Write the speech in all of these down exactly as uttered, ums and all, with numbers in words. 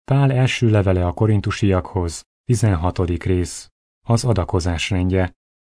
Pál első levele a korintusiakhoz, tizenhatodik rész, az adakozás rendje.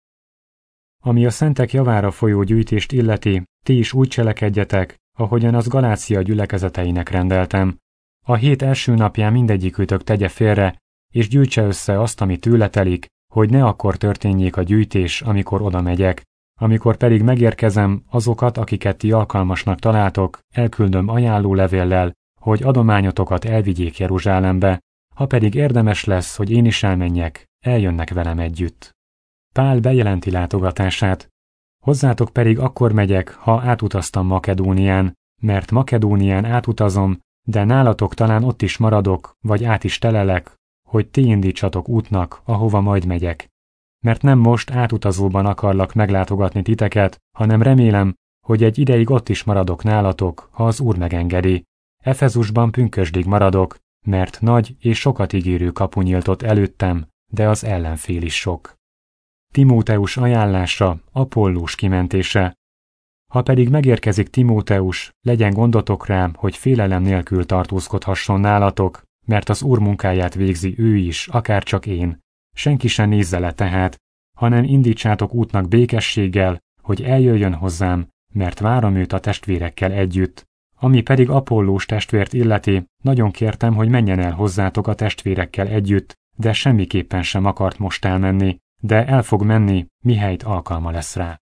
Ami a szentek javára folyó gyűjtést illeti, ti is úgy cselekedjetek, ahogyan az Galácia gyülekezeteinek rendeltem. A hét első napján mindegyikőtök tegye félre, és gyűjtse össze azt, ami tőle telik, hogy ne akkor történjék a gyűjtés, amikor oda megyek. Amikor pedig megérkezem, azokat, akiket ti alkalmasnak találtok, elküldöm ajánlólevéllel, hogy adományotokat elvigyék Jeruzsálembe, ha pedig érdemes lesz, hogy én is elmenjek, eljönnek velem együtt. Pál bejelenti látogatását. Hozzátok pedig akkor megyek, ha átutaztam Makedónián, mert Makedónián átutazom, de nálatok talán ott is maradok, vagy át is telelek, hogy ti indítsatok útnak, ahova majd megyek. Mert nem most átutazóban akarlak meglátogatni titeket, hanem remélem, hogy egy ideig ott is maradok nálatok, ha az Úr megengedi. Efezusban pünkösdig maradok, mert nagy és sokat ígérő kapu nyíltott előttem, de az ellenfél is sok. Timóteus ajánlása, Apollós kimentése. Ha pedig megérkezik Timóteus, legyen gondotok rám, hogy félelem nélkül tartózkodhasson nálatok, mert az Úr munkáját végzi ő is, akárcsak én. Senki sem nézze le tehát, hanem indítsátok útnak békességgel, hogy eljöjjön hozzám, mert várom őt a testvérekkel együtt. Ami pedig Apollós testvért illeti, nagyon kértem, hogy menjen el hozzátok a testvérekkel együtt, de semmiképpen sem akart most elmenni, de el fog menni, mihelyt alkalma lesz rá.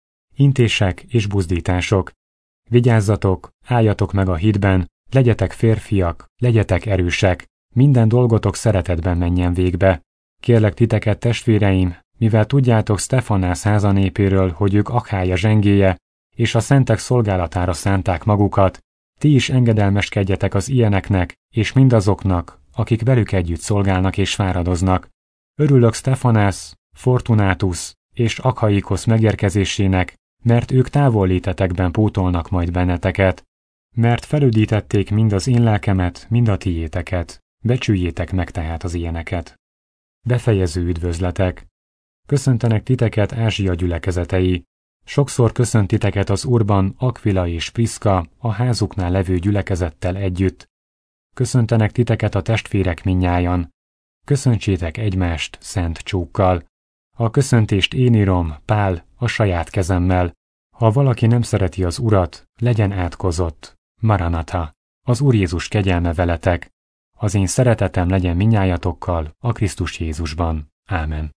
Intések és buzdítások. Vigyázzatok, álljatok meg a hitben, legyetek férfiak, legyetek erősek, minden dolgotok szeretetben menjen végbe. Kérlek titeket, testvéreim, mivel tudjátok Sztefanász háza népéről, hogy ők Akhája zsengéje, és a szentek szolgálatára szánták magukat, ti is engedelmeskedjetek az ilyeneknek, és mindazoknak, akik velük együtt szolgálnak és fáradoznak. Örülök Sztefanász, Fortunátus és Akhaikosz megérkezésének, mert ők távollétetekben pótolnak majd benneteket. Mert felüdítették mind az én lelkemet, mind a tiéteket. Becsüljétek meg tehát az ilyeneket. Befejező üdvözletek. Köszöntenek titeket Ázsia gyülekezetei. Sokszor köszönt titeket az Úrban Akvila és Priszka a házuknál levő gyülekezettel együtt. Köszöntenek titeket a testvérek mindnyájan. Köszöntsétek egymást szent csókkal. A köszöntést én írom, Pál, a saját kezemmel. Ha valaki nem szereti az Urat, legyen átkozott. Maranatha. Az Úr Jézus kegyelme veletek. Az én szeretetem legyen mindnyájatokkal a Krisztus Jézusban. Ámen.